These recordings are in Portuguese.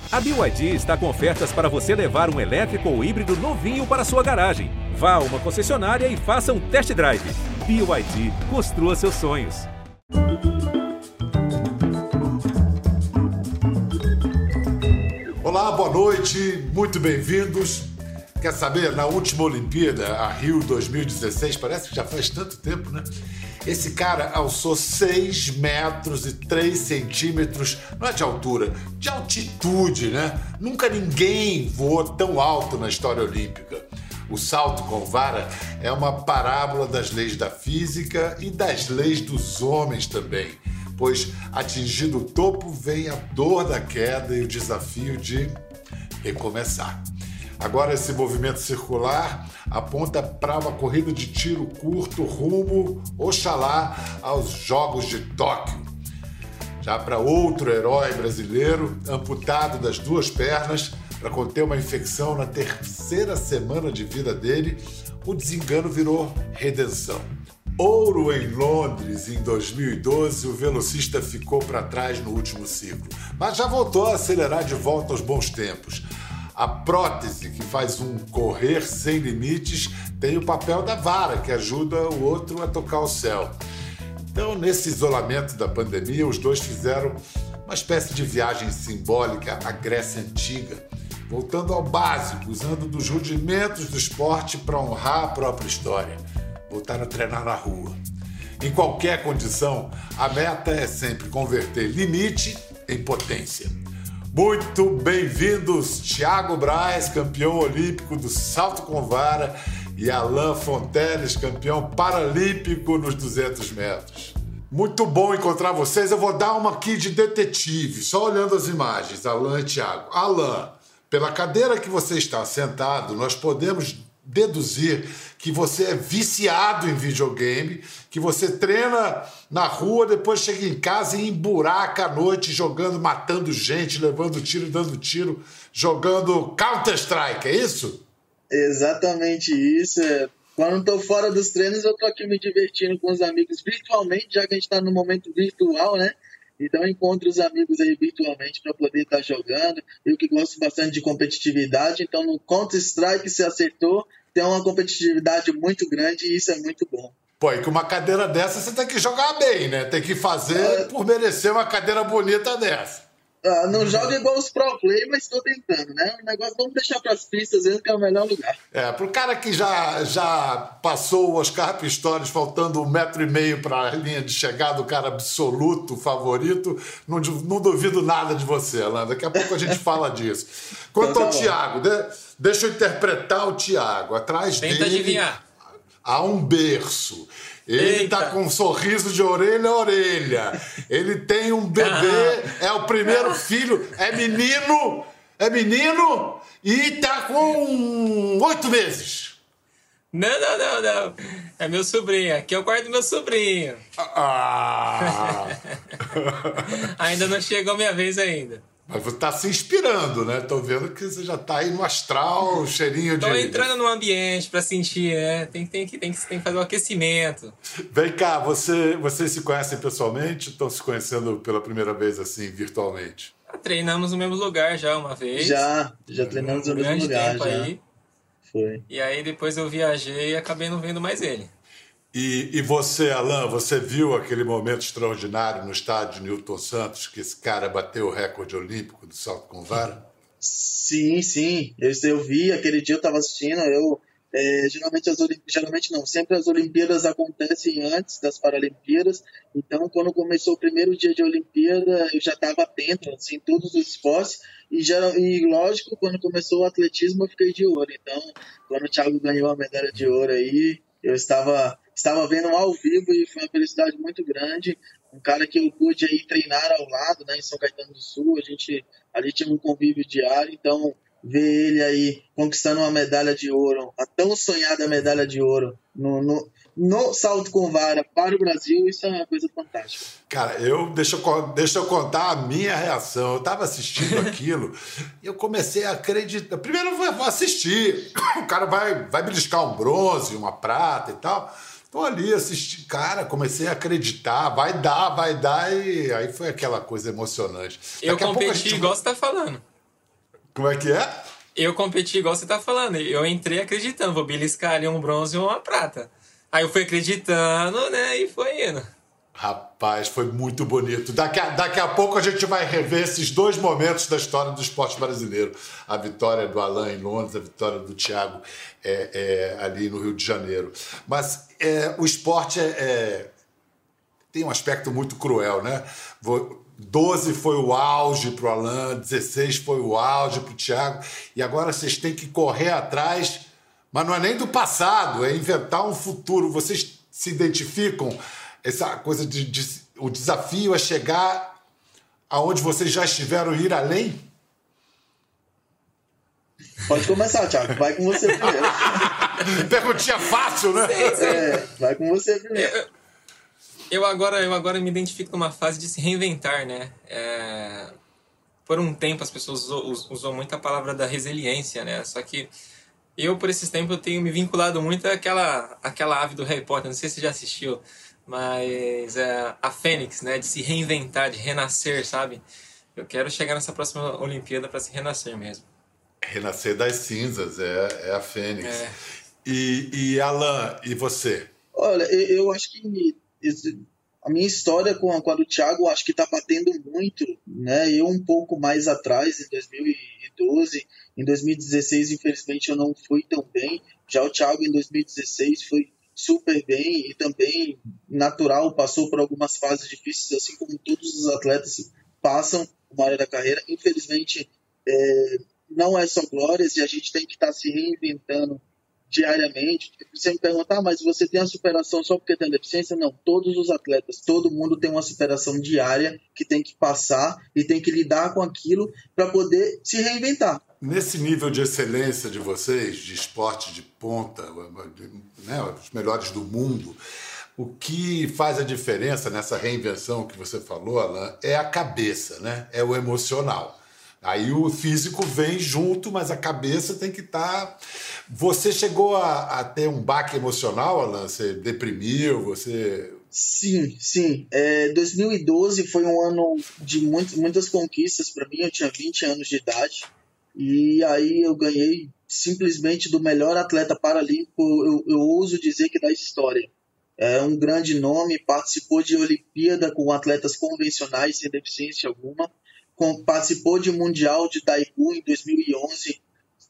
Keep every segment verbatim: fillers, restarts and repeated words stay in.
A B Y D está com ofertas para você levar um elétrico ou híbrido novinho para sua garagem. Vá a uma concessionária e faça um test drive. B Y D, construa seus sonhos. Olá, boa noite, muito bem-vindos. Quer saber, na última Olimpíada, a Rio dois mil e dezesseis, parece que já faz tanto tempo, né? Esse cara alçou seis metros e três centímetros, não é de altura, de altitude, né? Nunca ninguém voou tão alto na história olímpica. O salto com vara é uma parábola das leis da física e das leis dos homens também, pois atingido o topo vem a dor da queda e o desafio de recomeçar. Agora esse movimento circular aponta para uma corrida de tiro curto rumo, oxalá, aos Jogos de Tóquio. Já para outro herói brasileiro, amputado das duas pernas, para conter uma infecção na terceira semana de vida dele, o desengano virou redenção. Ouro em Londres em dois mil e doze, o velocista ficou para trás no último ciclo, mas já voltou a acelerar de volta aos bons tempos. A prótese, que faz um correr sem limites, tem o papel da vara, que ajuda o outro a tocar o céu. Então, nesse isolamento da pandemia, os dois fizeram uma espécie de viagem simbólica à Grécia Antiga, voltando ao básico, usando dos rudimentos do esporte para honrar a própria história. Voltaram a treinar na rua. Em qualquer condição, a meta é sempre converter limite em potência. Muito bem-vindos, Thiago Braz, campeão olímpico do salto com vara, e Alain Fonteles, campeão paralímpico nos duzentos metros. Muito bom encontrar vocês. Eu vou dar uma aqui de detetive, só olhando as imagens, Alain e Thiago. Alain, pela cadeira que você está sentado, nós podemos deduzir que você é viciado em videogame, que você treina na rua, depois chega em casa e emburaca à noite jogando, matando gente, levando tiro e dando tiro, jogando Counter-Strike, é isso? Exatamente isso. Quando estou fora dos treinos, eu estou aqui me divertindo com os amigos virtualmente, já que a gente está no momento virtual, né? Então eu encontro os amigos aí virtualmente para poder estar tá jogando. Eu que gosto bastante de competitividade, então no Counter-Strike você acertou, tem uma competitividade muito grande e isso é muito bom. Pô, e com uma cadeira dessa você tem que jogar bem, né? Tem que fazer é... por merecer uma cadeira bonita dessa. Ah, não joga igual os pro play, mas estou tentando, né? O negócio vamos deixar para as pistas mesmo, que é o melhor lugar. É, pro cara que já, já passou o Oscar Pistorius faltando um metro e meio para a linha de chegada, o cara absoluto, favorito, não, não duvido nada de você, Alain. Daqui a pouco a gente fala disso. Quanto então, tá ao bom. Thiago, de, deixa eu interpretar o Thiago. Atrás Tenta dele adivinhar. Há um berço. Ele Eita. tá com um sorriso de orelha a orelha. Ele tem um bebê, ah. é o primeiro ah. filho, é menino, é menino e tá com oito meses. Não, não, não, não. É meu sobrinho. Aqui é o quarto do meu sobrinho. Ah. Ainda não chegou a minha vez ainda. Mas você tá se inspirando, né? Tô vendo que você já tá aí no astral, cheirinho de... Tô entrando no ambiente pra sentir, né? Tem, tem, que, tem, que, tem que fazer o um aquecimento. Vem cá, você, vocês se conhecem pessoalmente ou estão se conhecendo pela primeira vez, assim, virtualmente? Já treinamos no mesmo lugar já uma vez. Já, já treinamos no mesmo lugar, tempo já. Aí. Foi. E aí depois eu viajei e acabei não vendo mais ele. E, e você, Alain, você viu aquele momento extraordinário no estádio Newton Santos, que esse cara bateu o recorde olímpico do salto com vara? Sim, sim. Eu, eu vi, aquele dia eu estava assistindo, eu... É, geralmente, as Olimpíadas, geralmente não, sempre as Olimpíadas acontecem antes das Paralimpíadas, então quando começou o primeiro dia de Olimpíada eu já estava atento assim, em todos os esportes e, geral, e lógico, quando começou o atletismo eu fiquei de ouro, então quando o Thiago ganhou a medalha de ouro aí, eu estava, estava vendo ao vivo e foi uma felicidade muito grande, um cara que eu pude aí treinar ao lado, né, em São Caetano do Sul, a gente ali tinha um convívio diário, então ver ele aí conquistando uma medalha de ouro, a tão sonhada medalha de ouro no, no, no salto com vara para o Brasil, isso é uma coisa fantástica. Cara, eu deixa, eu deixa eu contar a minha reação. Eu estava assistindo aquilo e eu comecei a acreditar. Primeiro eu vou assistir, o cara vai, vai beliscar um bronze, uma prata e tal. Tô ali assistindo, cara, comecei a acreditar, vai dar, vai dar, e aí foi aquela coisa emocionante. Eu competi gente... igual você tá falando. Como é que é? Eu competi igual você tá falando. Eu entrei acreditando, vou beliscar ali um bronze e uma prata. Aí eu fui acreditando, né, e foi indo. Rapaz, foi muito bonito. Daqui a, daqui a pouco a gente vai rever esses dois momentos da história do esporte brasileiro. A vitória do Alain em Londres, a vitória do Thiago é, é, ali no Rio de Janeiro. Mas é, o esporte é, é, tem um aspecto muito cruel, né? doze foi o auge para o Alain, dezesseis foi o auge para o Thiago, e agora vocês têm que correr atrás, mas não é nem do passado, é inventar um futuro. Vocês se identificam, essa coisa de, de o desafio é chegar aonde vocês já estiveram e ir além? Pode começar, Thiago, vai com você primeiro. Perguntinha fácil, né? É, vai com você primeiro. Eu agora, eu agora me identifico numa fase de se reinventar, né? É... Por um tempo as pessoas usou, usou muito a palavra da resiliência, né? Só que eu, por esses tempos, eu tenho me vinculado muito àquela, àquela ave do Harry Potter, não sei se você já assistiu, mas é, a Fênix, né? De se reinventar, de renascer, sabe? Eu quero chegar nessa próxima Olimpíada para se renascer mesmo. Renascer das cinzas, é, é a Fênix. É. E, e Alain, e você? Olha, eu, eu acho que a minha história com a, com a do Thiago, acho que está batendo muito, né? Eu um pouco mais atrás, em dois mil e doze, em dois mil e dezesseis, infelizmente, eu não fui tão bem. Já o Thiago, em dois mil e dezesseis, foi super bem e também natural, passou por algumas fases difíceis, assim como todos os atletas passam uma hora da carreira. Infelizmente, é, não é só glórias e a gente tem que estar tá se reinventando diariamente. Você me pergunta, ah, mas você tem a superação só porque tem deficiência? Não, todos os atletas, todo mundo tem uma superação diária que tem que passar e tem que lidar com aquilo para poder se reinventar. Nesse nível de excelência de vocês, de esporte de ponta, né, os melhores do mundo, o que faz a diferença nessa reinvenção que você falou, Alain, é a cabeça, né? É o emocional. Aí o físico vem junto, mas a cabeça tem que estar... Tá... Você chegou a, a ter um baque emocional, Alain? Você deprimiu? Você... Sim, sim. É, dois mil e doze foi um ano de muito, muitas conquistas para mim. Eu tinha vinte anos de idade. E aí eu ganhei simplesmente do melhor atleta paralímpico, eu, eu ouso dizer que da história. É um grande nome, participou de Olimpíada com atletas convencionais sem deficiência alguma. Participou de Mundial de Daegu em dois mil e onze,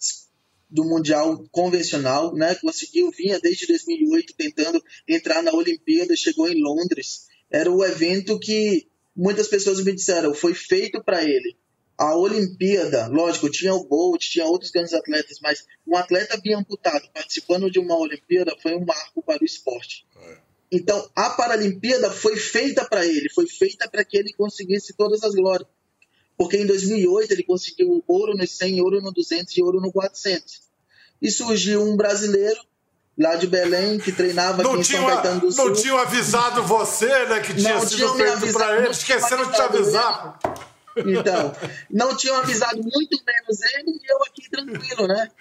do Mundial convencional, né? Conseguiu, vinha desde dois mil e oito tentando entrar na Olimpíada, chegou em Londres. Era o evento que muitas pessoas me disseram, foi feito para ele. A Olimpíada, lógico, tinha o Bolt, tinha outros grandes atletas, mas um atleta biamputado participando de uma Olimpíada foi um marco para o esporte. Então, a Paralimpíada foi feita para ele, foi feita para que ele conseguisse todas as glórias. Porque em dois mil e oito ele conseguiu ouro no cem, ouro no duzentos e ouro no quatrocentos. E surgiu um brasileiro lá de Belém que treinava não aqui em tinha, São Caetano do Sul. Não tinham avisado você, né, que tinha não sido feito para ele. Esqueceram de te avisar. Então, não tinham avisado muito menos ele e eu aqui tranquilo, né?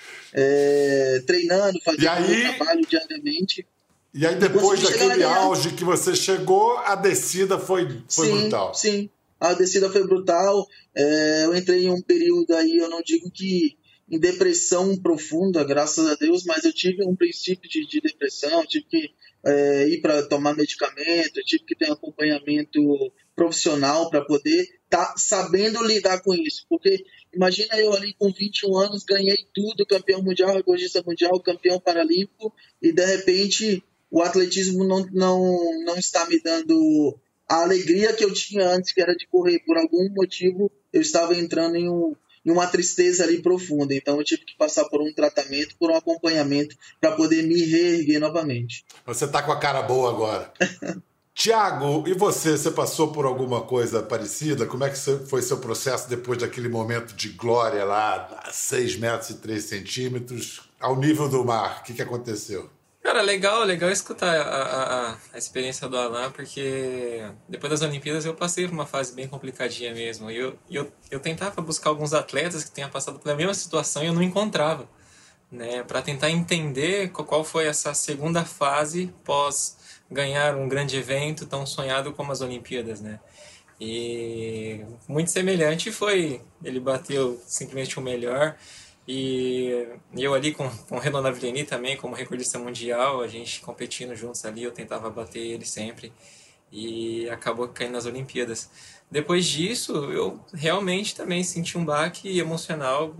É, treinando, fazendo aí... meu trabalho diariamente. E aí depois daquele auge que você chegou, a descida foi, foi sim, brutal. Sim, a descida foi brutal. É, eu entrei em um período aí, eu não digo que em depressão profunda, graças a Deus, mas eu tive um princípio de, de depressão, tive que é, ir para tomar medicamento, tive que ter um acompanhamento profissional para poder estar tá sabendo lidar com isso. Porque imagina eu ali com vinte e um anos, ganhei tudo, campeão mundial, recordista mundial, campeão paralímpico, e de repente o atletismo não, não, não está me dando a alegria que eu tinha antes, que era de correr. Por algum motivo, eu estava entrando em, um, em uma tristeza ali profunda. Então, eu tive que passar por um tratamento, por um acompanhamento, para poder me reerguer novamente. Você está com a cara boa agora. Thiago, e você? Você passou por alguma coisa parecida? Como é que foi seu processo depois daquele momento de glória lá, a seis metros e três centímetros, ao nível do mar? O que, que aconteceu? Cara, legal, legal escutar a, a, a experiência do Alain, porque depois das Olimpíadas eu passei por uma fase bem complicadinha mesmo. E eu, eu, eu tentava buscar alguns atletas que tenham passado pela mesma situação e eu não encontrava, né? Para tentar entender qual foi essa segunda fase pós ganhar um grande evento tão sonhado como as Olimpíadas, né? E muito semelhante foi, ele bateu simplesmente o melhor. E eu ali com, com o Renan Navillenie também, como recordista mundial, a gente competindo juntos ali, eu tentava bater ele sempre. E acabou caindo nas Olimpíadas. Depois disso, eu realmente também senti um baque emocional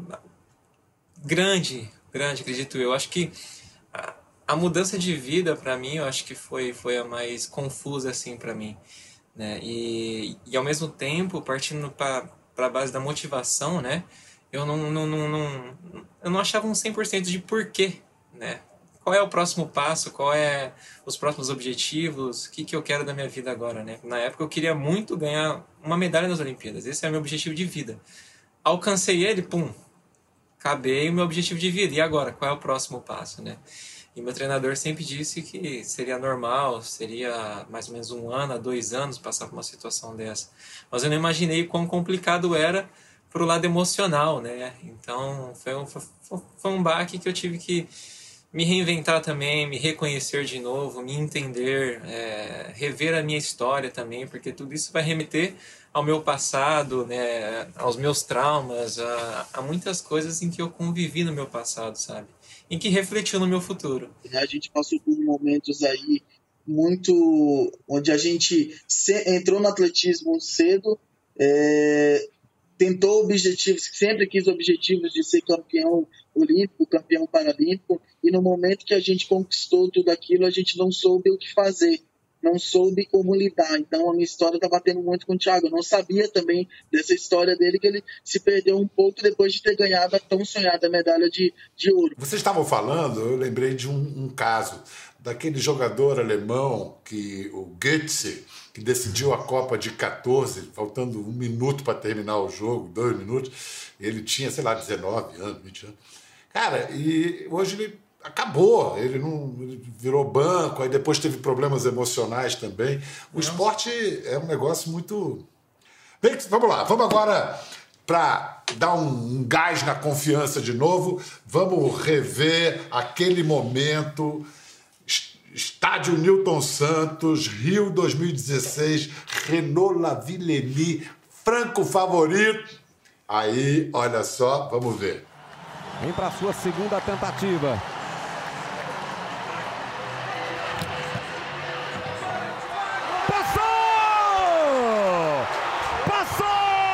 grande, grande, acredito eu. Acho que a, a mudança de vida para mim, eu acho que foi, foi a mais confusa assim para mim, né? E, e ao mesmo tempo, partindo para a base da motivação, né? Eu não, não, não, não, eu não achava um cem por cento de porquê, né? Qual é o próximo passo, qual é os próximos objetivos, o que, que eu quero da minha vida agora, né? Na época eu queria muito ganhar uma medalha nas Olimpíadas, esse é o meu objetivo de vida. Alcancei ele, pum, acabei o meu objetivo de vida, e agora, qual é o próximo passo, né? E meu treinador sempre disse que seria normal, seria mais ou menos um ano a dois anos passar por uma situação dessa. Mas eu não imaginei quão complicado era pro lado emocional, né? Então foi um, foi, foi um baque que eu tive que me reinventar também, me reconhecer de novo, me entender, é, rever a minha história também, porque tudo isso vai remeter ao meu passado, né, aos meus traumas, a, a muitas coisas em que eu convivi no meu passado, sabe? Em que refletiu no meu futuro. A gente passou por momentos aí muito... onde a gente entrou no atletismo cedo, é, tentou objetivos, sempre quis objetivos de ser campeão olímpico, campeão paralímpico, e no momento que a gente conquistou tudo aquilo, a gente não soube o que fazer, não soube como lidar. Então a minha história está batendo muito com o Thiago. Eu não sabia também dessa história dele, que ele se perdeu um pouco depois de ter ganhado a tão sonhada medalha de, de ouro. Vocês estavam falando, eu lembrei de um, um caso daquele jogador alemão, que o Götze, que decidiu a Copa de quatorze, faltando um minuto para terminar o jogo, dois minutos. Ele tinha, sei lá, dezenove anos, vinte anos. Cara, e hoje ele acabou, ele não ele virou banco, aí depois teve problemas emocionais também. O Nossa. Esporte é um negócio muito... Bem, vamos lá, vamos agora para dar um, um gás na confiança de novo, vamos rever aquele momento... Estádio Newton Santos, Rio dois mil e dezesseis, Renan Navillenie, franco favorito. Aí, olha só, vamos ver. Vem para a sua segunda tentativa. Passou! Passou!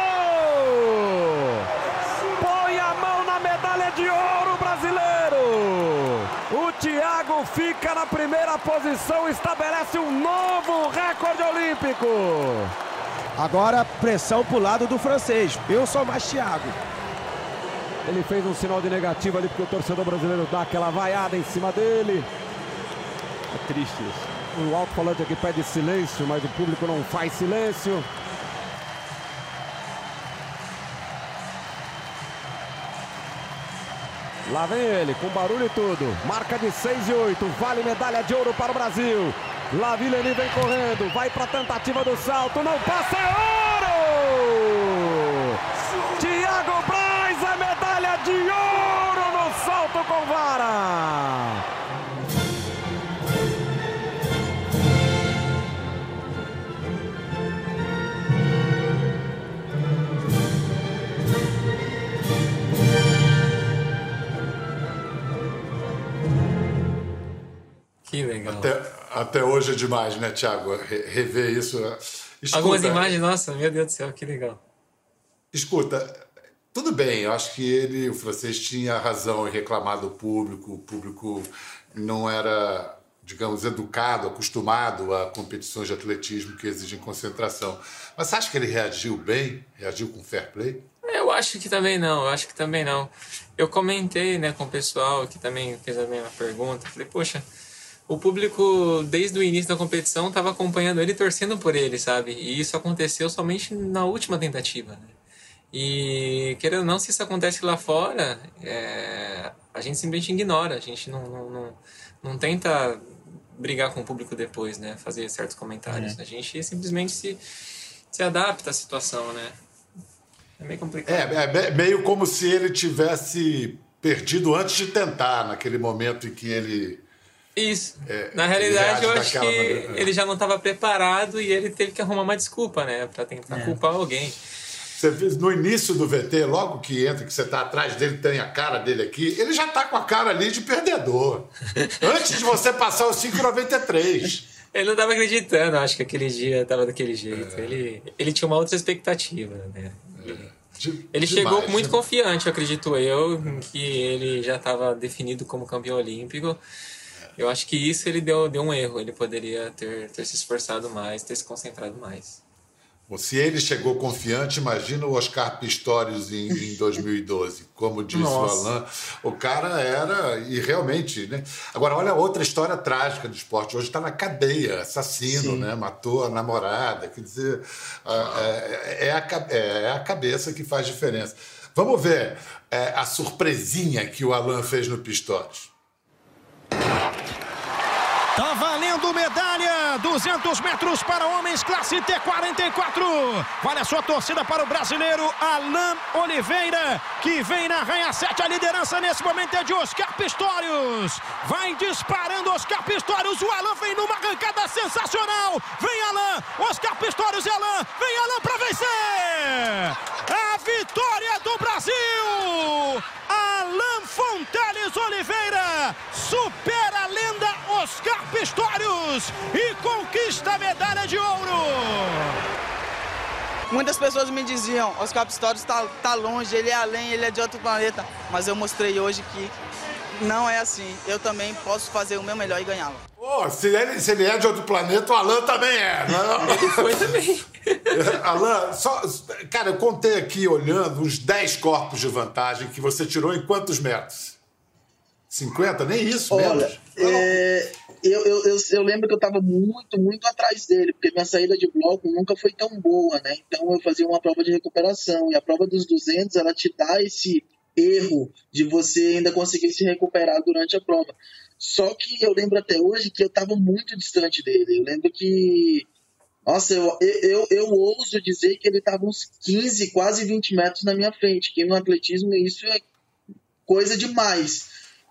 Põe a mão na medalha de ouro brasileiro. O Thiago fica na primeira posição, estabelece um novo recorde olímpico. Agora pressão pro lado do francês. Eu sou mais Thiago. Ele fez um sinal de negativo ali porque o torcedor brasileiro dá aquela vaiada em cima dele. É triste isso. O alto-falante aqui pede silêncio, mas o público não faz silêncio. Lá vem ele, com barulho e tudo. Marca de seis e oito, vale medalha de ouro para o Brasil. Navillenie vem correndo, vai para a tentativa do salto, não passa, é ouro! Thiago Braz, a medalha de ouro no salto com vara! Que legal. Até, até hoje é demais, né, Thiago? Re- rever isso. Escuta, Algumas imagens, nossa, meu Deus do céu, que legal. Escuta, tudo bem, eu acho que ele, o francês, tinha razão em reclamar do público. O público não era, digamos, educado, acostumado a competições de atletismo que exigem concentração. Mas você acha que ele reagiu bem? Reagiu com fair play? Eu acho que também não, eu acho que também não. Eu comentei, né, com o pessoal que também fez a mesma pergunta. Falei, poxa, o público, desde o início da competição, estava acompanhando ele e torcendo por ele, sabe? E isso aconteceu somente na última tentativa, né? E, querendo ou não, se isso acontece lá fora, é, a gente simplesmente ignora, a gente não, não, não, não tenta brigar com o público depois, né? Fazer certos comentários. É. A gente simplesmente se, se adapta à situação, né? É meio complicado. É, é meio como se ele tivesse perdido antes de tentar, naquele momento em que ele Isso. É, Na realidade, eu acho que maneira. ele já não estava preparado e ele teve que arrumar uma desculpa, né? Para tentar é. culpar alguém. Você viu, no início do V T, logo que entra, que você está atrás dele, tem a cara dele aqui, ele já está com a cara ali de perdedor. Antes de você passar os cinco e noventa e três. Ele não estava acreditando, acho que aquele dia estava daquele jeito. É. Ele, ele tinha uma outra expectativa, né? Ele, é. de, ele chegou demais, muito de... confiante, acredito eu, em que ele já estava definido como campeão olímpico. Eu acho que isso ele deu, deu um erro. Ele poderia ter, ter se esforçado mais, ter se concentrado mais. Bom, se ele chegou confiante, imagina o Oscar Pistorius em, em dois mil e doze. Como disse Nossa. o Alain, o cara era... E realmente, né? Agora, olha outra história trágica do esporte. Hoje está na cadeia, assassino, né? Matou a namorada. Quer dizer, é, é, a, é a cabeça que faz diferença. Vamos ver é, a surpresinha que o Alain fez no Pistorius. Tá valendo medalha, duzentos metros para homens, classe T quarenta e quatro. Vale a sua torcida para o brasileiro Alain Oliveira, que vem na ranha sete. A liderança nesse momento é de Oscar Pistorius. Vai disparando Oscar Pistorius. O Alain vem numa arrancada sensacional. Vem Alain, Oscar Pistorius e Alain. Vem Alain para vencer. A vitória do Brasil. Alain Fonteles Oliveira supera a lenda Oscar Pistorius e conquista a medalha de ouro. Muitas pessoas me diziam, Oscar Pistorius está tá longe, ele é além, ele é de outro planeta. Mas eu mostrei hoje que não é assim. Eu também posso fazer o meu melhor e ganhá-lo. Oh, se, ele, se ele é de outro planeta, o Alain também é. Ele foi também. Alain, só, cara, eu contei aqui, olhando, uns dez corpos de vantagem que você tirou em quantos metros? cinquenta? Nem isso, Olha, menos. É, eu, eu, eu, eu lembro que eu estava muito, muito atrás dele, porque minha saída de bloco nunca foi tão boa, né? Então eu fazia uma prova de recuperação, e a prova dos duzentos, ela te dá esse erro de você ainda conseguir se recuperar durante a prova. Só que eu lembro até hoje que eu estava muito distante dele. Eu lembro que... Nossa, eu, eu, eu ouso dizer que ele estava uns quinze, quase vinte metros na minha frente, que no atletismo isso é coisa demais.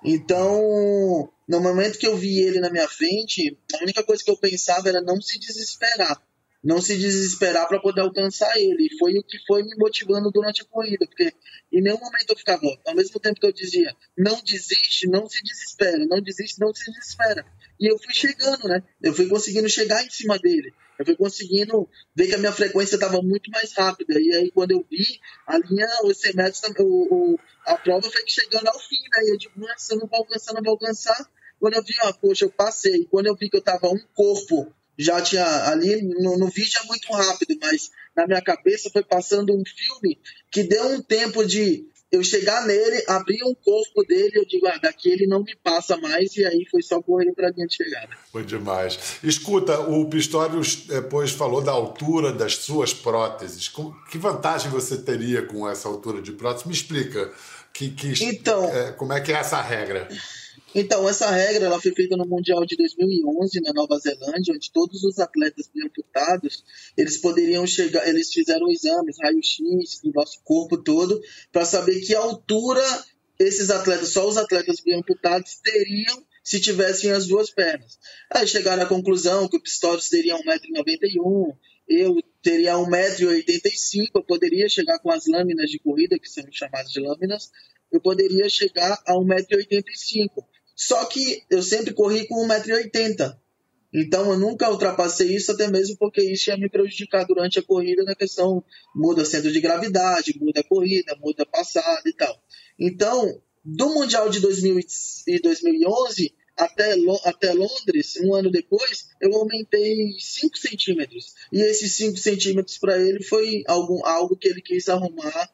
Então, no momento que eu vi ele na minha frente, a única coisa que eu pensava era não se desesperar. Não se desesperar para poder alcançar ele. E foi o que foi me motivando durante a corrida, porque em nenhum momento eu ficava, ao mesmo tempo que eu dizia, não desiste, não se desespera, não desiste, não se desespera. E eu fui chegando, né? Eu fui conseguindo chegar em cima dele. Eu fui conseguindo ver que a minha frequência estava muito mais rápida. E aí, quando eu vi, a linha, os cem metros, o, o, a prova foi chegando ao fim, né? E eu digo, nossa, eu não vou alcançar, não vou alcançar. Quando eu vi, ó, poxa, eu passei. Quando eu vi que eu estava um corpo, já tinha ali, no, no vídeo é muito rápido, mas na minha cabeça foi passando um filme que deu um tempo de eu chegar nele, abrir um corpo dele, eu digo, ah, daqui ele não me passa mais, e aí foi só correr para a linha de chegada. Foi demais. Escuta, o Pistorius depois falou da altura das suas próteses. Que vantagem você teria com essa altura de prótese? Me explica que, que, então, é, como é que é essa regra. Então, essa regra ela foi feita no Mundial de dois mil e onze, na Nova Zelândia, onde todos os atletas amputados, eles poderiam chegar, eles fizeram exames, raio-x do nosso corpo todo, para saber que altura esses atletas, só os atletas amputados teriam se tivessem as duas pernas. Aí chegaram à conclusão que o Pistorius teria um metro e noventa e um, eu teria um metro e oitenta e cinco, eu poderia chegar com as lâminas de corrida, que são chamadas de lâminas, eu poderia chegar a um metro e oitenta e cinco. Só que eu sempre corri com um metro e oitenta. Então eu nunca ultrapassei isso, até mesmo porque isso ia me prejudicar durante a corrida na questão, muda centro de gravidade, muda a corrida, muda a passada e tal. Então, do Mundial de dois mil e dois mil e onze até, até Londres, um ano depois, eu aumentei cinco centímetros. E esses cinco centímetros para ele foi algo, algo que ele quis arrumar,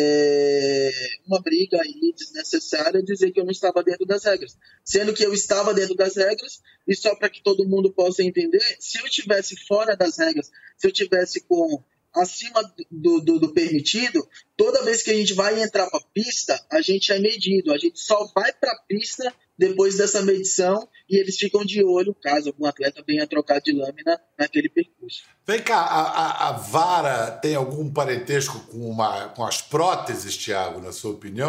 É uma briga aí desnecessária, dizer que eu não estava dentro das regras, sendo que eu estava dentro das regras. E só para que todo mundo possa entender, se eu estivesse fora das regras, se eu estivesse com acima do, do, do permitido, toda vez que a gente vai entrar para a pista, a gente é medido, a gente só vai para a pista depois dessa medição, e eles ficam de olho caso algum atleta venha trocar de lâmina naquele percurso. Vem cá, a, a, a vara tem algum parentesco com, uma, com as próteses, Thiago, na sua opinião?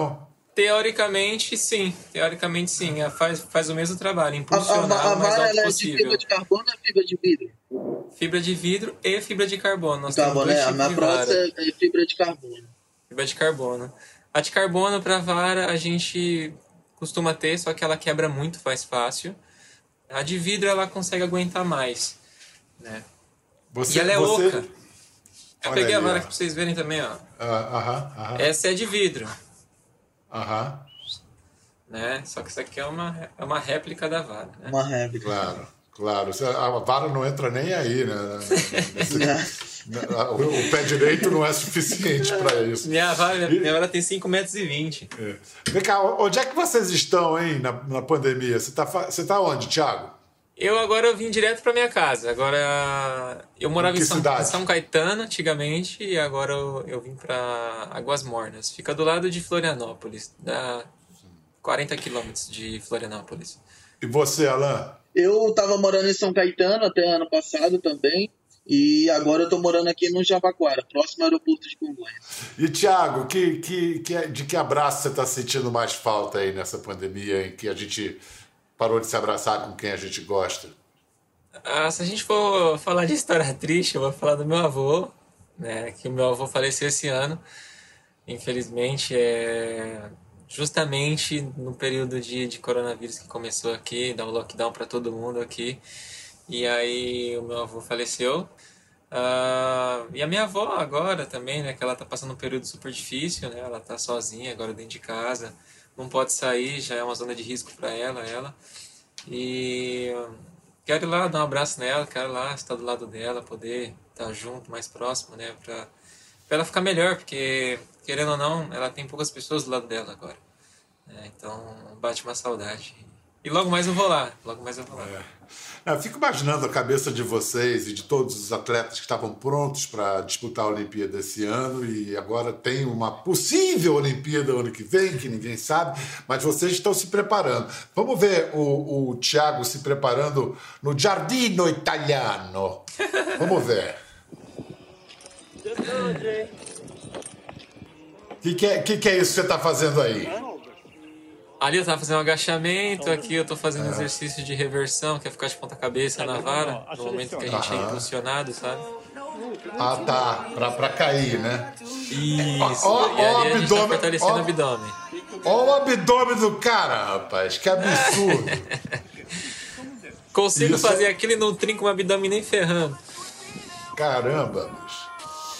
Teoricamente, sim. Teoricamente, sim. Ela faz, faz o mesmo trabalho, impulsionar a, a, a o mais vara alto ela é possível. de fibra de carbono ou é fibra de vidro? Fibra de vidro e fibra de carbono. Nós Carbono, temos dois né? A tipos minha de prótese vara. é fibra de carbono. Fibra de carbono. A de carbono para vara a gente costuma ter, só que ela quebra muito mais fácil. A de vidro ela consegue aguentar mais, né? Você, e ela é você... oca. Eu Olha peguei aí, a vara ó. aqui pra vocês verem também, ó. Ah, aham, aham. Essa é de vidro, Aham, né? Só que essa aqui é uma, é uma réplica da vara, né? Uma réplica. claro, claro. A vara não entra nem aí, né? Nesse- O pé direito não é suficiente para isso. Minha vara, minha vara tem cinco metros e vinte. É. Vem cá, onde é que vocês estão, hein, na, na pandemia? Você tá, fa- você tá onde, Thiago? Eu agora eu vim direto pra minha casa. Agora eu morava Em em que São, cidade? em São Caetano antigamente e agora eu, eu vim pra Águas Mornas. Fica do lado de Florianópolis, dá quarenta quilômetros de Florianópolis. E você, Alan? Eu tava morando em São Caetano até ano passado também. E agora eu tô morando aqui no Jabaquara, próximo ao aeroporto de Congonhas. E, Thiago, que, que, que, de que abraço você está sentindo mais falta aí nessa pandemia em que a gente parou de se abraçar com quem a gente gosta? Ah, se a gente for falar de história triste, eu vou falar do meu avô, né? Que o meu avô faleceu esse ano. Infelizmente, é justamente no período de, de coronavírus que começou aqui, dá um lockdown para todo mundo aqui. E aí o meu avô faleceu. Uh, e a minha avó agora também, né? Que ela tá passando um período super difícil, né? Ela tá sozinha agora dentro de casa. Não pode sair, já é uma zona de risco para ela, ela. E quero ir lá dar um abraço nela, quero ir lá estar do lado dela, poder estar junto, mais próximo, né? Pra, pra ela ficar melhor, porque, querendo ou não, ela tem poucas pessoas do lado dela agora. É, então bate uma saudade. E logo mais eu vou lá, logo mais eu vou lá. É. Eu fico imaginando a cabeça de vocês e de todos os atletas que estavam prontos para disputar a Olimpíada esse ano e agora tem uma possível Olimpíada ano que vem, que ninguém sabe, mas vocês estão se preparando. Vamos ver o, o Thiago se preparando no Giardino Italiano. Vamos ver. O que, que, é, que, que é isso que você está fazendo aí? Ali eu tava fazendo um agachamento, aqui eu tô fazendo um exercício de reversão, que é ficar de ponta cabeça na vara, no momento que a gente é impulsionado, sabe? Ah, tá. Pra, pra cair, né? Isso. Ó, e ó, ali a gente abdômen, tá fortalecendo ó. o abdômen. Olha o abdômen do cara, rapaz. Que absurdo. Consigo Isso. fazer aquilo e não trinco o abdômen nem ferrando. Caramba, bicho.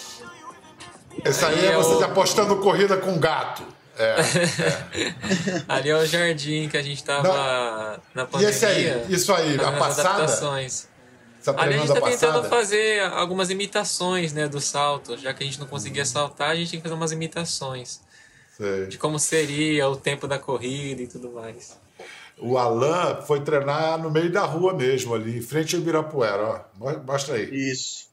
Esse aí, Aí é é você o- apostando corrida com gato. É, é. Ali é o jardim que a gente tava na E pandemia. esse aí? Isso aí, a fazendo as passada? adaptações. Você tá Ali a gente treinando tá a tentando passada? fazer algumas imitações, né, do salto. Já que a gente não conseguia saltar, a gente tem que fazer umas imitações Sei. de como seria o tempo da corrida e tudo mais. O Alan foi treinar no meio da rua mesmo, ali, em frente ao Ibirapuera. Ó. Mo- Mostra aí. Isso.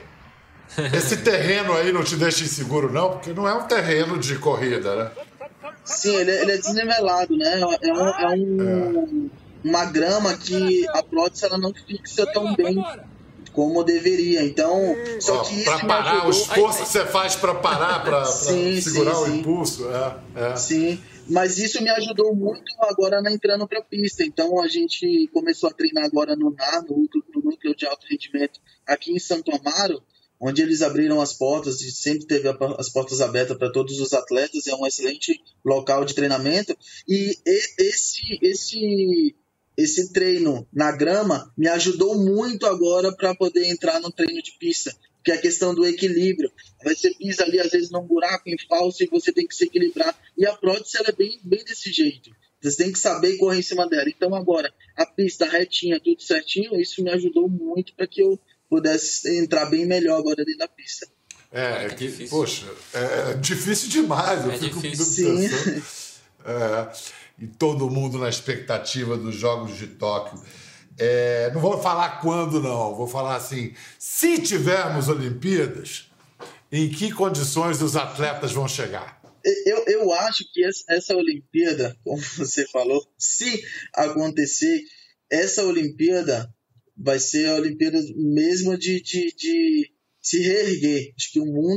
Esse terreno aí não te deixa inseguro, não? Porque não é um terreno de corrida, né? Sim, ele, é- ele é desnivelado, né? É, um, é um- uma grama que a prótese ela não fixa tão bem como deveria. Então, só Ó, que isso pra me parar, o ajudou. esforço que você faz pra parar, pra, pra Sim, segurar sim, o sim. impulso. É, é. Sim, mas isso me ajudou muito agora na entrando para a pista. Então a gente começou a treinar agora no N A R, no núcleo, no núcleo de alto rendimento aqui em Santo Amaro, onde eles abriram as portas e sempre teve a- as portas abertas para todos os atletas. É um excelente local de treinamento. E e- esse esse esse treino na grama me ajudou muito agora para poder entrar no treino de pista, que é a questão do equilíbrio. Você pisa ali, às vezes, num buraco em falso e você tem que se equilibrar. E a prótese ela é bem, bem desse jeito. Você tem que saber correr em cima dela. Então, agora, a pista retinha, tudo certinho, isso me ajudou muito para que eu pudesse entrar bem melhor agora dentro da pista. É, é É que, difícil. poxa, é difícil demais. Eu É fico difícil. pensando. É, e todo mundo na expectativa dos Jogos de Tóquio. É, não vou falar quando, não. Vou falar assim: se tivermos Olimpíadas, em que condições os atletas vão chegar? Eu, eu acho que essa, essa Olimpíada, como você falou, se acontecer, essa Olimpíada vai ser a Olimpíada mesmo de, de, de se reerguer. Acho que o mundo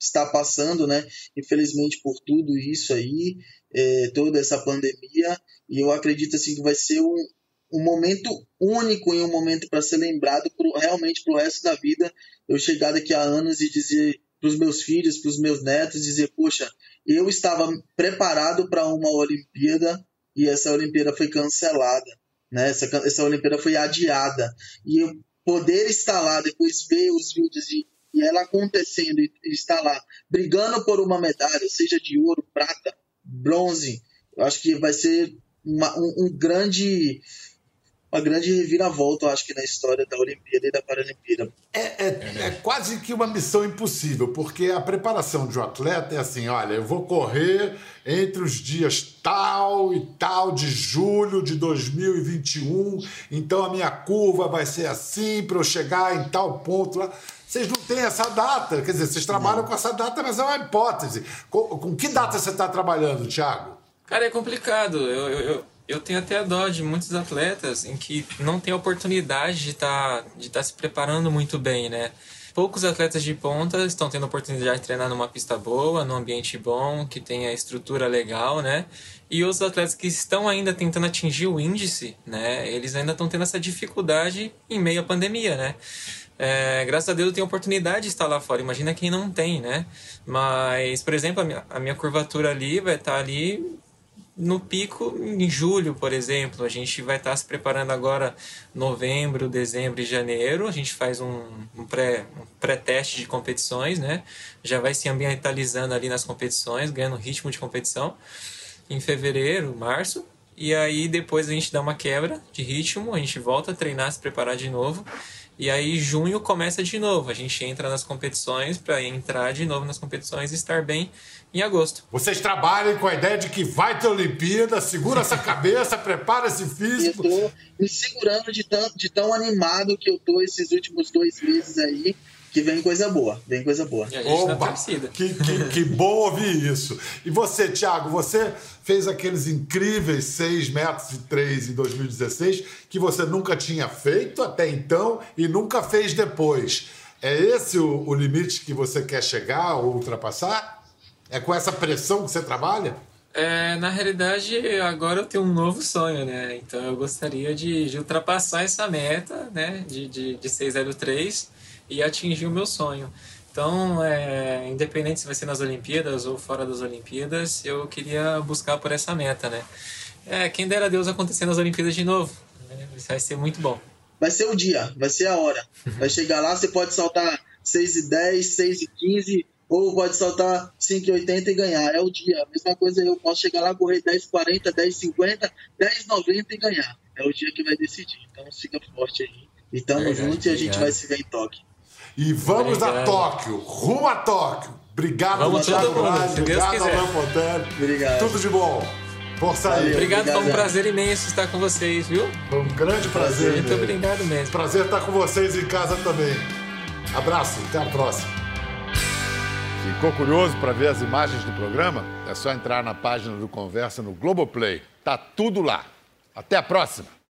está passando, né? Infelizmente por tudo isso aí, é, toda essa pandemia, e eu acredito assim que vai ser um, um momento único e um momento para ser lembrado pro, realmente para o resto da vida. Eu chegar daqui a anos e dizer para os meus filhos, para os meus netos, dizer, poxa, eu estava preparado para uma Olimpíada e essa Olimpíada foi cancelada, né? Essa, essa Olimpíada foi adiada. E eu poder estar lá, depois ver os vídeos e, e ela acontecendo e, e estar lá, brigando por uma medalha, seja de ouro, prata, bronze, eu acho que vai ser uma, um, um grande... uma grande reviravolta, eu acho que na história da Olimpíada e da Paralimpíada. É, é, é quase que uma missão impossível, porque a preparação de um atleta é assim, olha, eu vou correr entre os dias tal e tal de julho de dois mil e vinte e um, então a minha curva vai ser assim para eu chegar em tal ponto lá. Vocês não têm essa data, quer dizer, vocês trabalham não. com essa data, mas é uma hipótese. Com, com que data você está trabalhando, Thiago? Cara, é complicado. Eu... eu, eu... Eu tenho até a dó de muitos atletas em que não tem a oportunidade de estar de tá se preparando muito bem, né? Poucos atletas de ponta estão tendo a oportunidade de treinar numa pista boa, num ambiente bom, que tenha estrutura legal, né? E os atletas que estão ainda tentando atingir o índice, né? Eles ainda estão tendo essa dificuldade em meio à pandemia, né? É, graças a Deus eu tenho a oportunidade de estar lá fora. Imagina quem não tem, né? Mas, por exemplo, a minha, a minha curvatura ali vai estar ali no pico em julho, por exemplo. A gente vai estar se preparando agora novembro, dezembro e janeiro. A gente faz um, um, pré, um pré-teste de competições, né? Já vai se ambientalizando ali nas competições, ganhando ritmo de competição em fevereiro, março. E aí depois a gente dá uma quebra de ritmo, a gente volta a treinar, se preparar de novo. E aí junho começa de novo. A gente entra nas competições para entrar de novo nas competições e estar bem em agosto. Vocês trabalhem com a ideia de que vai ter Olimpíada, segura essa cabeça, prepara esse físico. Eu tô me segurando de tão, de tão animado que eu tô esses últimos dois meses aí, que vem coisa boa, vem coisa boa. E a gente Oba, tá torcida. Que, que, que bom ouvir isso. E você, Thiago, você fez aqueles incríveis seis metros e três em dois mil e dezesseis que você nunca tinha feito até então e nunca fez depois. É esse o, o limite que você quer chegar ou ultrapassar? É com essa pressão que você trabalha? É, na realidade, agora eu tenho um novo sonho, né? Então eu gostaria de, de ultrapassar essa meta, né? De, de, de seis zero três e atingir o meu sonho. Então, é, independente se vai ser nas Olimpíadas ou fora das Olimpíadas, eu queria buscar por essa meta, né? É, quem dera Deus acontecer nas Olimpíadas de novo, né? Vai ser muito bom. Vai ser o dia, vai ser a hora. Vai chegar lá, você pode saltar seis e dez, seis e quinze... ou pode saltar cinco e oitenta e ganhar. É o dia. A mesma coisa, eu posso chegar lá, correr dez e quarenta, dez e cinquenta, dez e noventa e ganhar. É o dia que vai decidir. Então fica forte aí. E tamo junto e a gente vai se ver em Tóquio. E vamos Obrigado. a Tóquio. Rumo a Tóquio. Obrigado, vamos Thiago todo mundo, Braz. se Deus Obrigado, quiser. Alain Fontaine. Obrigado. Tudo de bom. Força aí. Valeu. Obrigado, foi um Obrigado. prazer imenso estar com vocês, viu? Foi um grande prazer. Muito mesmo. obrigado mesmo. Prazer estar com vocês em casa também. Abraço, até a próxima. Ficou curioso para ver as imagens do programa? É só entrar na página do Conversa no Globoplay. Tá tudo lá. Até a próxima.